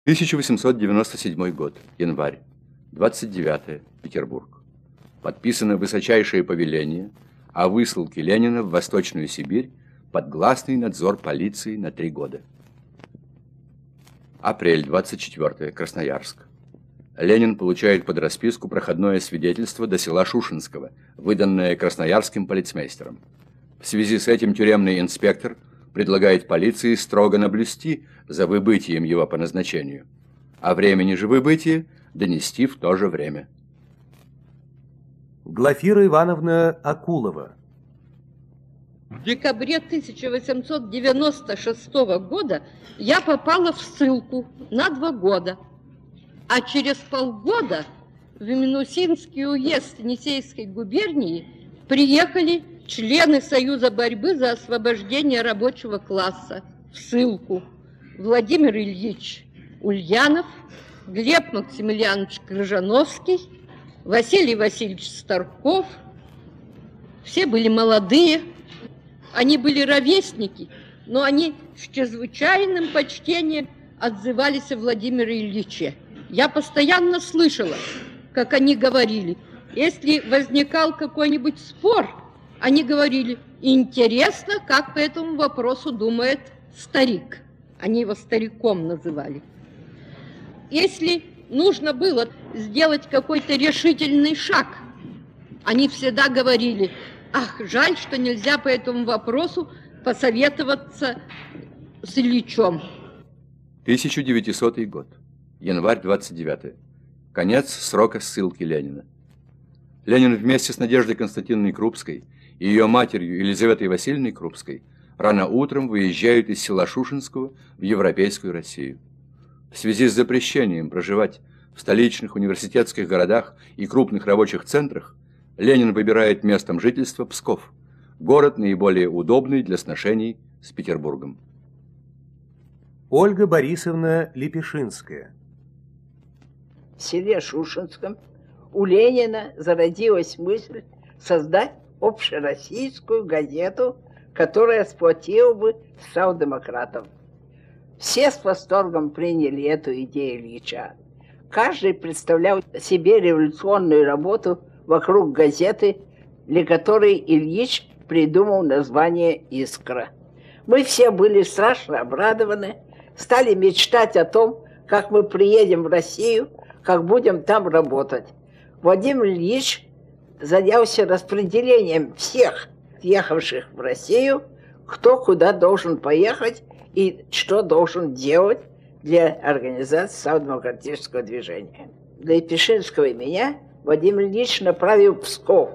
1897 год, январь, 29 Петербург. Подписано высочайшее повеление о высылке Ленина в Восточную Сибирь под гласный надзор полиции на 3 года. Апрель, 24 Красноярск. Ленин получает под расписку проходное свидетельство до села Шушенского, выданное красноярским полицмейстером. В связи с этим тюремный инспектор предлагает полиции строго наблюсти за выбытием его по назначению, а времени же выбытия донести в то же время. Глафира Ивановна Акулова. В декабре 1896 года я попала в ссылку на 2 года, а через полгода в Минусинский уезд Енисейской губернии приехали члены Союза борьбы за освобождение рабочего класса в ссылку: Владимир Ильич Ульянов, Глеб Максимилианович Крыжановский, Василий Васильевич Старков. Все были молодые, они были ровесники, но они с чрезвычайным почтением отзывались о Владимире Ильиче. Я постоянно слышала, как они говорили. Если возникал какой-нибудь спор, они говорили: интересно, как по этому вопросу думает старик. Они его стариком называли. Если нужно было сделать какой-то решительный шаг, они всегда говорили: ах, жаль, что нельзя по этому вопросу посоветоваться с Ильичом. 1900 год, январь 29. Конец срока ссылки Ленина. Ленин вместе с Надеждой Константиновной Крупской и ее матерью Елизаветой Васильевной Крупской рано утром выезжают из села Шушенского в Европейскую Россию. В связи с запрещением проживать в столичных университетских городах и крупных рабочих центрах, Ленин выбирает местом жительства Псков, город наиболее удобный для сношений с Петербургом. Ольга Борисовна Лепешинская. В селе Шушенском у Ленина зародилась мысль создать общероссийскую газету, которая сплотила бы социал-демократов. Все с восторгом приняли эту идею Ильича. Каждый представлял себе революционную работу вокруг газеты, для которой Ильич придумал название «Искра». Мы все были страшно обрадованы, стали мечтать о том, как мы приедем в Россию, как будем там работать. Владимир Ильич занялся распределением всех ехавших в Россию, кто куда должен поехать и что должен делать для организации социал-демократического движения. Для Лепешинского и меня Владимир Ильич направил в Псков.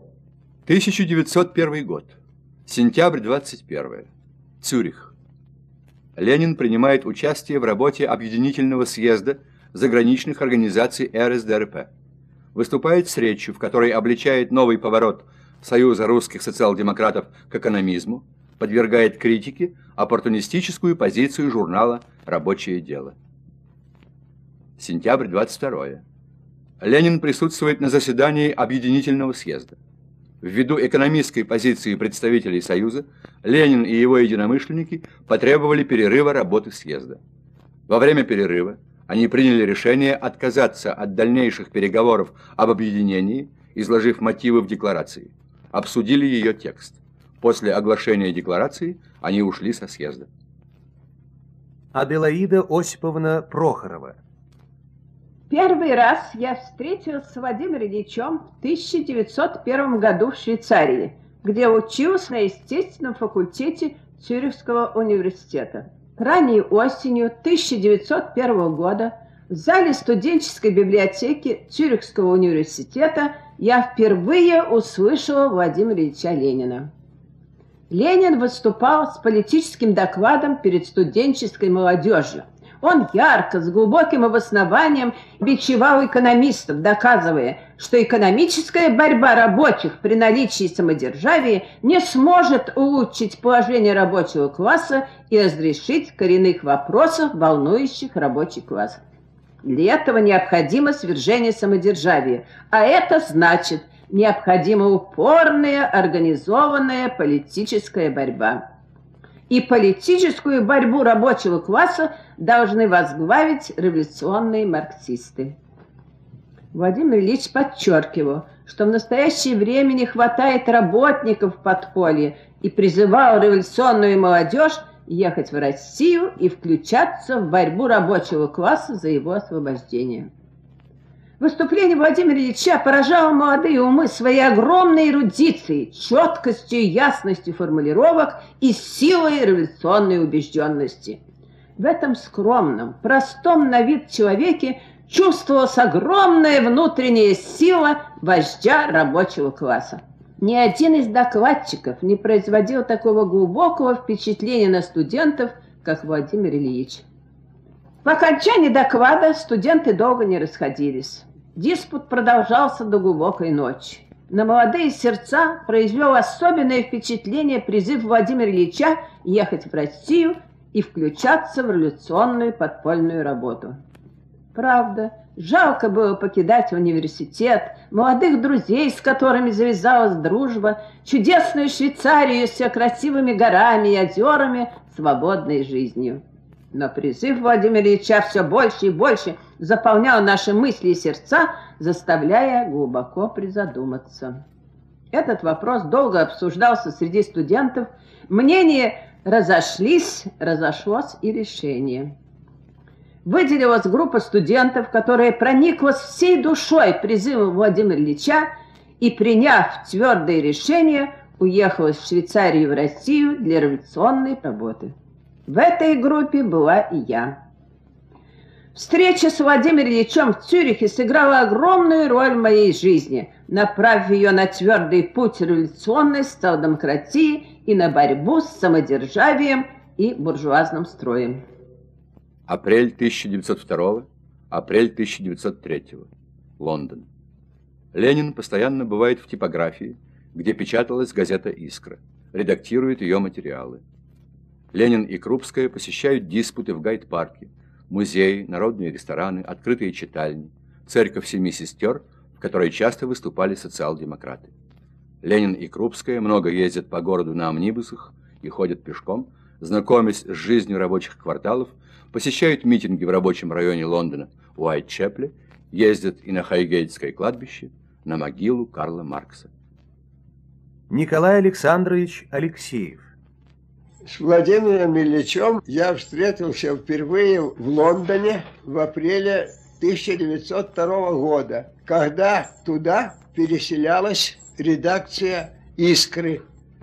1901 год, сентябрь 21, Цюрих. Ленин принимает участие в работе Объединительного съезда заграничных организаций РСДРП. Выступает с речью, в которой обличает новый поворот Союза русских социал-демократов к экономизму, подвергает критике оппортунистическую позицию журнала «Рабочее дело». Сентябрь 22. Ленин присутствует на заседании Объединительного съезда. Ввиду экономистской позиции представителей Союза, Ленин и его единомышленники потребовали перерыва работы съезда. Во время перерыва они приняли решение отказаться от дальнейших переговоров об объединении, изложив мотивы в декларации. Обсудили ее текст. После оглашения декларации они ушли со съезда. Аделаида Осиповна Прохорова. Первый раз я встретилась с Владимиром Ильичем в 1901 году в Швейцарии, где училась на естественном факультете Цюрихского университета. Ранней осенью 1901 года в зале студенческой библиотеки Цюрихского университета я впервые услышала Владимира Ильича Ленина. Ленин выступал с политическим докладом перед студенческой молодежью. Он ярко, с глубоким обоснованием бичевал экономистов, доказывая, что экономическая борьба рабочих при наличии самодержавия не сможет улучшить положение рабочего класса и разрешить коренных вопросов, волнующих рабочий класс. Для этого необходимо свержение самодержавия, а это значит, необходима упорная, организованная политическая борьба. и политическую борьбу рабочего класса должны возглавить революционные марксисты. Владимир Ильич подчеркивал, что в настоящее время не хватает работников в подполье и призывал революционную молодежь ехать в Россию и включаться в борьбу рабочего класса за его освобождение. Выступление Владимира Ильича поражало молодые умы своей огромной эрудицией, четкостью и ясностью формулировок и силой революционной убежденности. В этом скромном, простом на вид человеке чувствовалась огромная внутренняя сила вождя рабочего класса. Ни один из докладчиков не производил такого глубокого впечатления на студентов, как Владимир Ильич. По окончании доклада студенты долго не расходились. Диспут продолжался до глубокой ночи. На молодые сердца произвел особенное впечатление призыв Владимира Ильича ехать в Россию и включаться в революционную подпольную работу. Правда, жалко было покидать университет, молодых друзей, с которыми завязалась дружба, чудесную Швейцарию с ее красивыми горами и озерами, свободной жизнью. Но призыв Владимира Ильича все больше и больше заполнял наши мысли и сердца, заставляя глубоко призадуматься. Этот вопрос долго обсуждался среди студентов, мнения разошлось и решение. Выделилась группа студентов, которая прониклась всей душой призывом Владимира Ильича и, приняв твердое решение, уехала в Швейцарию и в Россию для революционной работы. В этой группе была и я. Встреча с Владимиром Ильичем в Цюрихе сыграла огромную роль в моей жизни, направив ее на твердый путь революционной социал-демократии и на борьбу с самодержавием и буржуазным строем. Апрель 1902, апрель 1903. Лондон. Ленин постоянно бывает в типографии, где печаталась газета «Искра», редактирует ее материалы. Ленин и Крупская посещают диспуты в Гайд-парке, музеи, народные рестораны, открытые читальни, церковь Семи Сестер, в которой часто выступали социал-демократы. Ленин и Крупская много ездят по городу на амнибусах и ходят пешком, знакомясь с жизнью рабочих кварталов, посещают митинги в рабочем районе Лондона, Уайтчепле, ездят и на Хайгейтское кладбище, на могилу Карла Маркса. Николай Александрович Алексеев. С Владимиром Ильичем я встретился впервые в Лондоне в апреле 1902 года, когда туда переселялась редакция «Искры».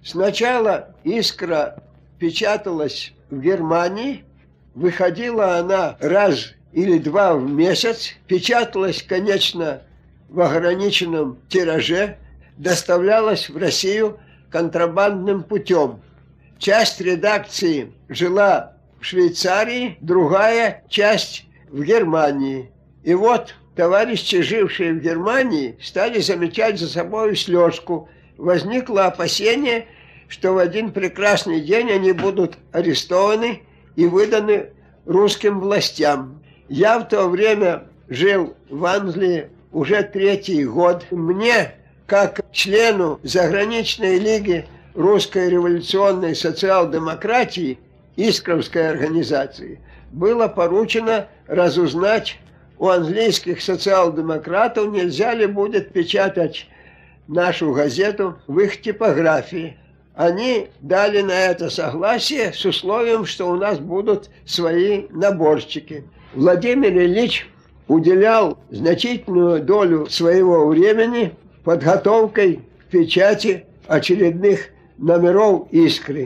Сначала «Искра» печаталась в Германии, выходила она раз или два в месяц, печаталась, конечно, в ограниченном тираже, доставлялась в Россию контрабандным путем. Часть редакции жила в Швейцарии, другая часть в Германии. И вот товарищи, жившие в Германии, стали замечать за собой слежку. Возникло опасение, что в один прекрасный день они будут арестованы и выданы русским властям. Я в то время жил в Англии уже 3-й год. Мне, как члену заграничной лиги русской революционной социал-демократии, Искровской организации, было поручено разузнать у английских социал-демократов, нельзя ли будет печатать нашу газету в их типографии. Они дали на это согласие с условием, что у нас будут свои наборщики. Владимир Ильич уделял значительную долю своего времени подготовкой к печати очередных номеров «Искры».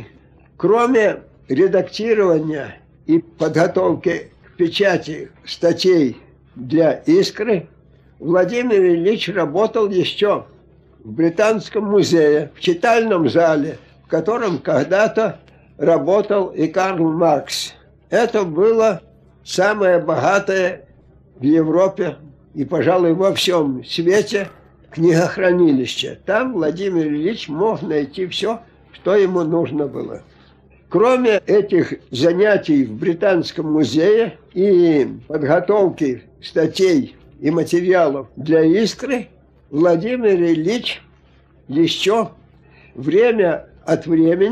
Кроме редактирования и подготовки к печати статей для «Искры», Владимир Ильич работал еще в Британском музее, в читальном зале, в котором когда-то работал и Карл Маркс. Это было самое богатое в Европе и, пожалуй, во всем свете книгохранилище. Там Владимир Ильич мог найти все, что ему нужно было. Кроме этих занятий в Британском музее и подготовки статей и материалов для «Искры», Владимир Ильич еще время от времени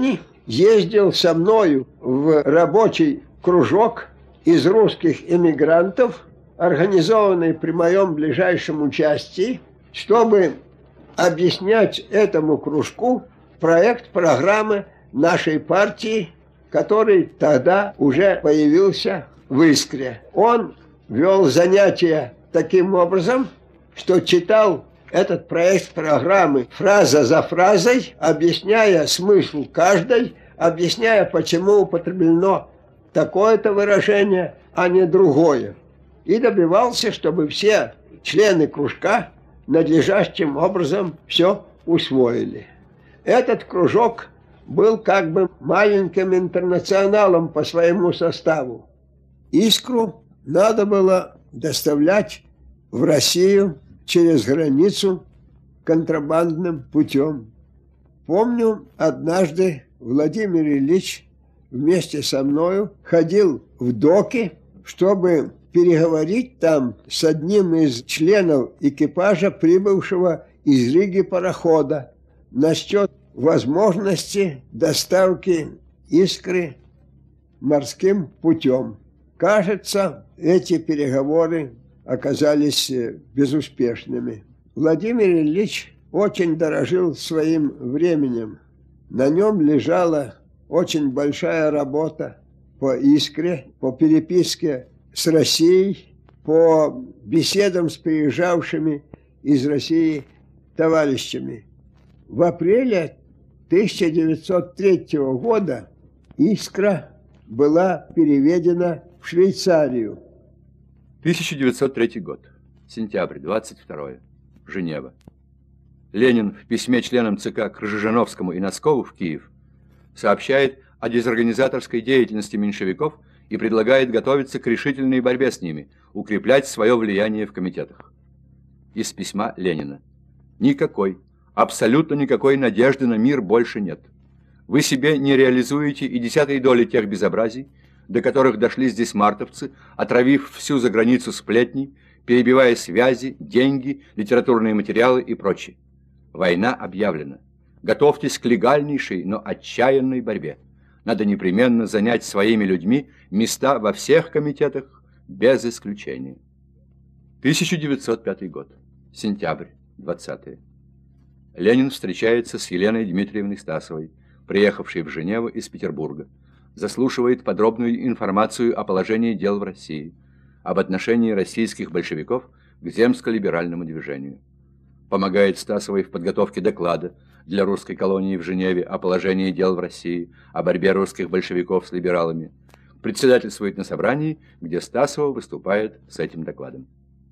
ездил со мною в рабочий кружок из русских эмигрантов, организованный при моем ближайшем участии, чтобы объяснять этому кружку проект программы нашей партии, который тогда уже появился в «Искре». Он вел занятия таким образом, что читал этот проект программы фраза за фразой, объясняя смысл каждой, объясняя, почему употреблено такое-то выражение, а не другое. И добивался, чтобы все члены кружка надлежащим образом все усвоили. Этот кружок был как бы маленьким интернационалом по своему составу. «Искру» надо было доставлять в Россию через границу контрабандным путем. Помню, однажды Владимир Ильич вместе со мною ходил в доки, чтобы переговорить там с одним из членов экипажа, прибывшего из Риги парохода, насчет возможности доставки «Искры» морским путем. Кажется, эти переговоры оказались безуспешными. Владимир Ильич очень дорожил своим временем. На нем лежала очень большая работа по «Искре», по переписке с Россией, по беседам с приезжавшими из России товарищами. В апреле 1903 года «Искра» была переведена в Швейцарию. 1903 год. Сентябрь, 22. Женева. Ленин в письме членам ЦК к Ржижановскому и Носкову в Киев сообщает о дезорганизаторской деятельности меньшевиков и предлагает готовиться к решительной борьбе с ними, укреплять свое влияние в комитетах. Из письма Ленина. Никакой, абсолютно никакой надежды на мир больше нет. Вы себе не реализуете и 10-й доли тех безобразий, до которых дошли здесь мартовцы, отравив всю заграницу сплетней, перебивая связи, деньги, литературные материалы и прочее. Война объявлена. Готовьтесь к легальнейшей, но отчаянной борьбе. Надо непременно занять своими людьми места во всех комитетах, без исключения. 1905 год. Сентябрь, 20. Ленин встречается с Еленой Дмитриевной Стасовой, приехавшей в Женеву из Петербурга. Заслушивает подробную информацию о положении дел в России, об отношении российских большевиков к земско-либеральному движению. Помогает Стасовой в подготовке доклада для русской колонии в Женеве о положении дел в России, о борьбе русских большевиков с либералами. Председательствует на собрании, где Стасова выступает с этим докладом.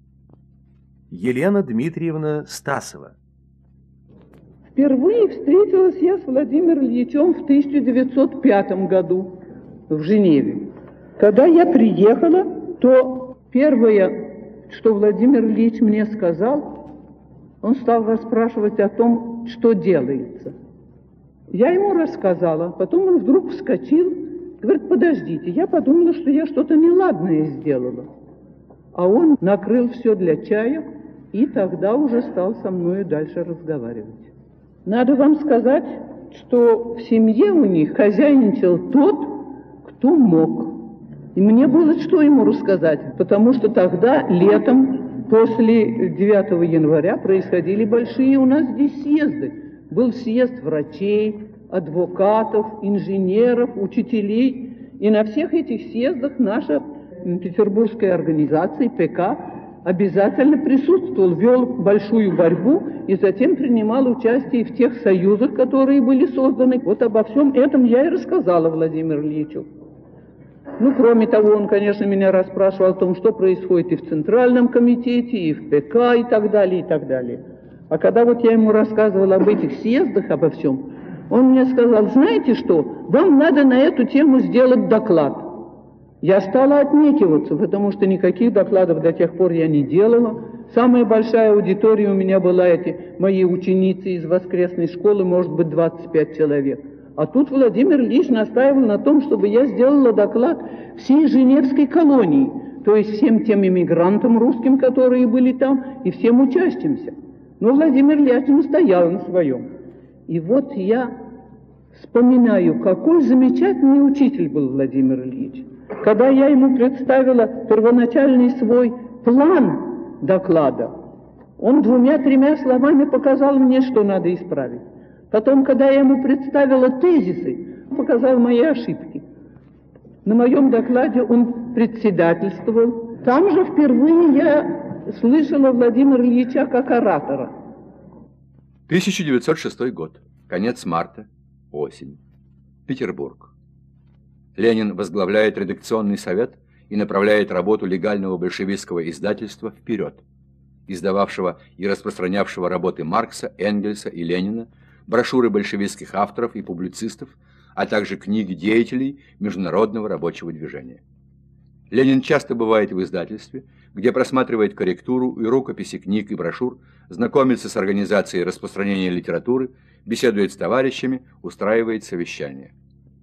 Елена Дмитриевна Стасова. Впервые встретилась я с Владимиром Ильичем в 1905 году в Женеве. Когда я приехала, то первое, что Владимир Ильич мне сказал, он стал расспрашивать о том, что делается. Я ему рассказала, потом он вдруг вскочил, говорит: подождите, я подумала, что я что-то неладное сделала. А он накрыл все для чая и тогда уже стал со мной дальше разговаривать. Надо вам сказать, что в семье у них хозяйничал тот, кто мог. И мне было что ему рассказать, потому что тогда, летом, после 9 января, происходили большие у нас здесь съезды. Был съезд врачей, адвокатов, инженеров, учителей. И на всех этих съездах наша петербургская организация ПК обязательно присутствовал, вел большую борьбу и затем принимал участие в тех союзах, которые были созданы. Вот обо всем этом я и рассказала Владимиру Ильичу. Ну, кроме того, он, конечно, меня расспрашивал о том, что происходит и в Центральном комитете, и в ПК, и так далее, и так далее. А когда вот я ему рассказывала об этих съездах, обо всем, он мне сказал: знаете что, вам надо на эту тему сделать доклад. Я стала отнекиваться, потому что никаких докладов до тех пор я не делала. Самая большая аудитория у меня была, эти мои ученицы из воскресной школы, может быть, 25 человек. А тут Владимир Ильич настаивал на том, чтобы я сделала доклад всей Женевской колонии, то есть всем тем иммигрантам русским, которые были там, и всем учащимся. Но Владимир Ильич настоял на своем. И вот я вспоминаю, какой замечательный учитель был Владимир Ильич. Когда я ему представила первоначальный свой план доклада, он 2-3 словами показал мне, что надо исправить. Потом, когда я ему представила тезисы, показал мои ошибки. На моем докладе он председательствовал. Там же впервые я слышала Владимира Ильича как оратора. 1906 год. Конец марта. Осень. Петербург. Ленин возглавляет редакционный совет и направляет работу легального большевистского издательства «Вперед», издававшего и распространявшего работы Маркса, Энгельса и Ленина, брошюры большевистских авторов и публицистов, а также книги деятелей международного рабочего движения. Ленин часто бывает в издательстве, где просматривает корректуру и рукописи книг и брошюр, знакомится с организацией распространения литературы, беседует с товарищами, устраивает совещания.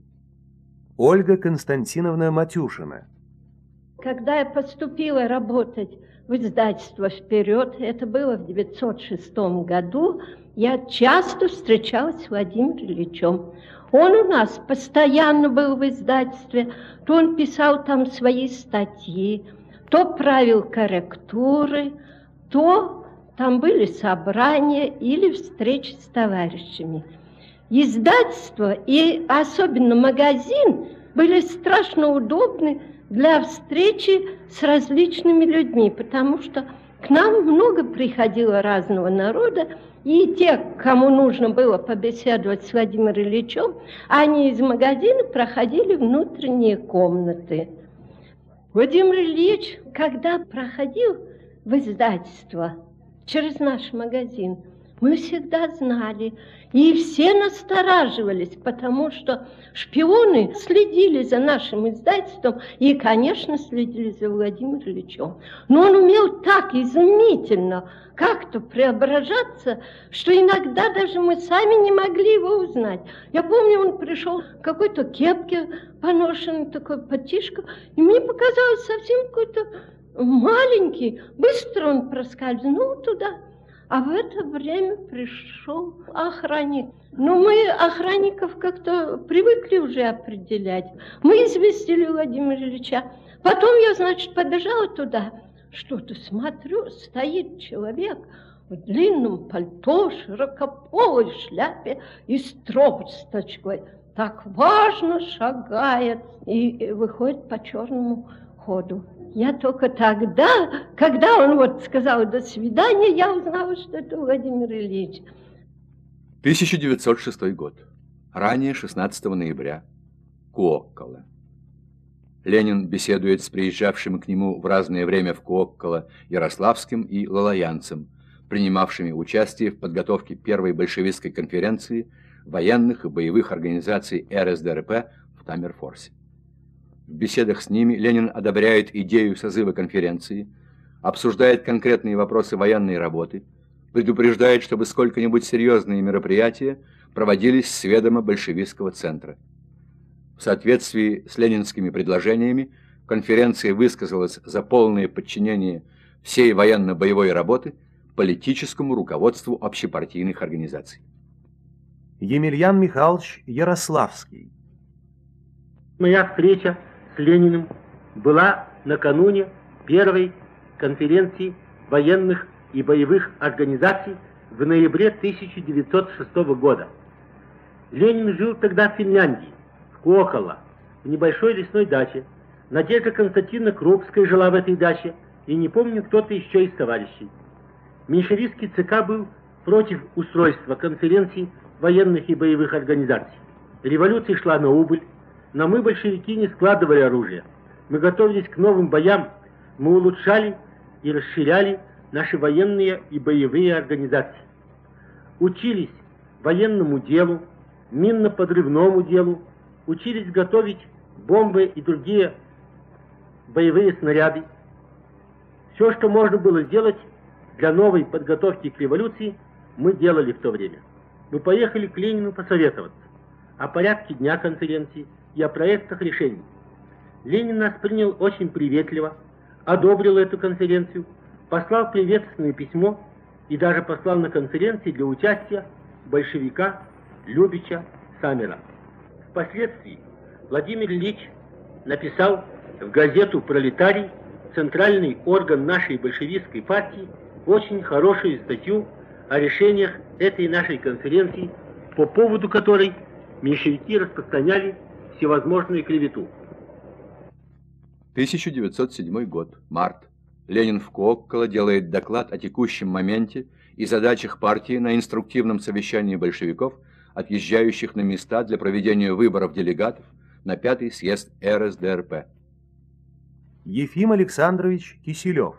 Ольга Константиновна Матюшина. Когда я поступила работать в издательство «Вперед», это было в 1906 году, я часто встречалась с Владимиром Ильичем. Он у нас постоянно был в издательстве, то он писал там свои статьи, то правил корректуры, то там были собрания или встречи с товарищами. Издательство и особенно магазин были страшно удобны для встречи с различными людьми, потому что к нам много приходило разного народа, и те, кому нужно было побеседовать с Владимиром Ильичем, они из магазина проходили внутренние комнаты. Владимир Ильич, когда проходил в издательство через наш магазин, мы всегда знали, и все настораживались, потому что шпионы следили за нашим издательством и, конечно, следили за Владимиром Ильичем. Но он умел так изумительно как-то преображаться, что иногда даже мы сами не могли его узнать. Я помню, он пришел в какой-то кепке, поношенный такой пальтишко, и мне показалось совсем какой-то маленький. Быстро он проскользнул туда. А в это время пришел охранник. Но мы охранников как-то привыкли уже определять. Мы известили Владимира Ильича. Потом я, значит, побежала туда. Что-то смотрю, стоит человек в длинном пальто, широкополой шляпе и с тросточкой. Так важно шагает и выходит по черному ходу. Я только тогда, когда он вот сказал «до свидания», я узнала, что это Владимир Ильич. 1906 год. Ранее 16 ноября. Куоккола. Ленин беседует с приезжавшим к нему в разное время в Куоккола Ярославским и Лалаянцем, принимавшими участие в подготовке первой большевистской конференции военных и боевых организаций РСДРП в Таммерфорсе. В беседах с ними Ленин одобряет идею созыва конференции, обсуждает конкретные вопросы военной работы, предупреждает, чтобы сколько-нибудь серьезные мероприятия проводились с ведома большевистского центра. В соответствии с ленинскими предложениями конференция высказалась за полное подчинение всей военно-боевой работы политическому руководству общепартийных организаций. Емельян Михайлович Ярославский. Моя встреча с Лениным была накануне первой конференции военных и боевых организаций в ноябре 1906 года. Ленин жил тогда в Финляндии, в Куоккола, в небольшой лесной даче. Надежда Константиновна Крупская жила в этой даче, и не помню, кто-то еще из товарищей. Меньшевистский ЦК был против устройства конференций военных и боевых организаций. Революция шла на убыль, но мы, большевики, не складывали оружие. Мы готовились к новым боям, мы улучшали и расширяли наши военные и боевые организации. Учились военному делу, минно-подрывному делу, учились готовить бомбы и другие боевые снаряды. Все, что можно было сделать для новой подготовки к революции, мы делали в то время. Мы поехали к Ленину посоветоваться о порядке дня конференции и о проектах решений. Ленин нас принял очень приветливо, одобрил эту конференцию, послал приветственное письмо и даже послал на конференции для участия большевика Любича Саммера. Впоследствии Владимир Ильич написал в газету «Пролетарий», центральный орган нашей большевистской партии, очень хорошую статью о решениях этой нашей конференции, по поводу которой меньшевики распространяли всевозможную клевету. 1907 год. Март. Ленин в Кокколо делает доклад о текущем моменте и задачах партии на инструктивном совещании большевиков, отъезжающих на места для проведения выборов делегатов на 5-й съезд РСДРП. Ефим Александрович Киселев.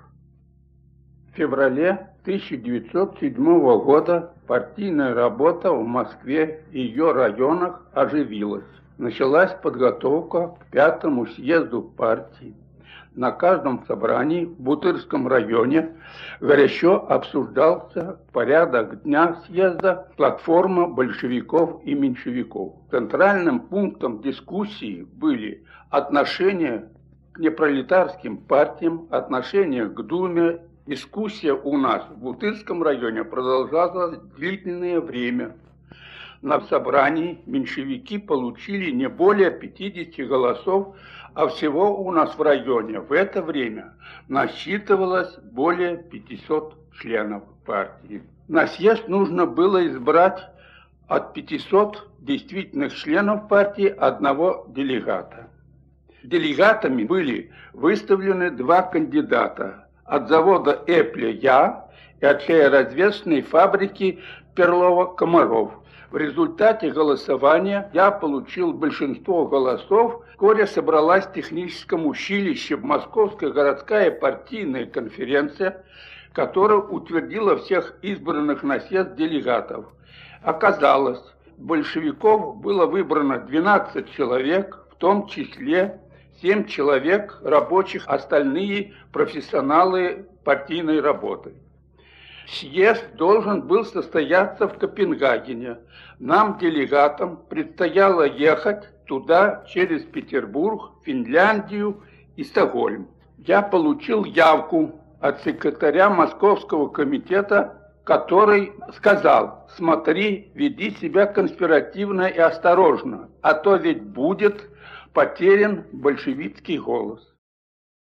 В феврале 1907 года партийная работа в Москве и ее районах оживилась. Началась подготовка к 5-му съезду партии. На каждом собрании в Бутырском районе горячо обсуждался порядок дня съезда, платформа большевиков и меньшевиков. Центральным пунктом дискуссии были отношения к непролетарским партиям, отношения к Думе. Дискуссия у нас в Бутырском районе продолжалась длительное время. На собрании меньшевики получили не более 50 голосов, а всего у нас в районе в это время насчитывалось более 500 членов партии. На съезд нужно было избрать от 500 действительных членов партии одного делегата. Делегатами были выставлены два кандидата: от завода «Эпля» я и от чаеразвесной фабрики Перлова Комаров. В результате голосования я получил большинство голосов. Вскоре собралась в техническом училище Московская городская партийная конференция, которая утвердила всех избранных на съезд делегатов. Оказалось, большевиков было выбрано 12 человек, в том числе 7 человек рабочих, остальные профессионалы партийной работы. Съезд должен был состояться в Копенгагене. Нам, делегатам, предстояло ехать туда через Петербург, Финляндию и Стокгольм. Я получил явку от секретаря Московского комитета, который сказал: смотри, веди себя конспиративно и осторожно, а то ведь будет потерян большевистский голос.